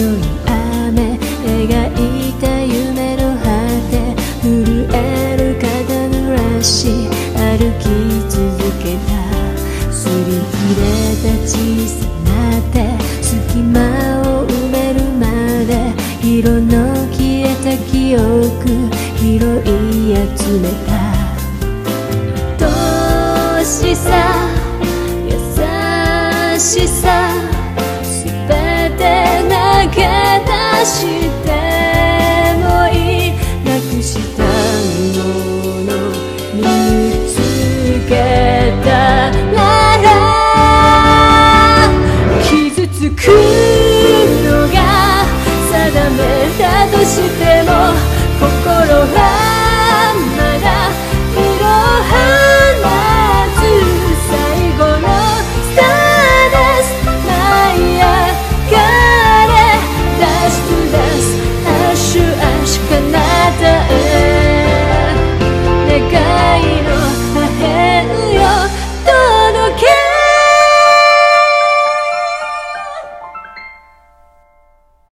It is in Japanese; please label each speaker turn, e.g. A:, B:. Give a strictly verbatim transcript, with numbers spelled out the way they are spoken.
A: い雨描いた夢の果て震える肩濡らし歩き続けた擦り切れた小さな手隙間を埋めるまで色の消えた記憶拾い集めた愛しさ優しさすべて流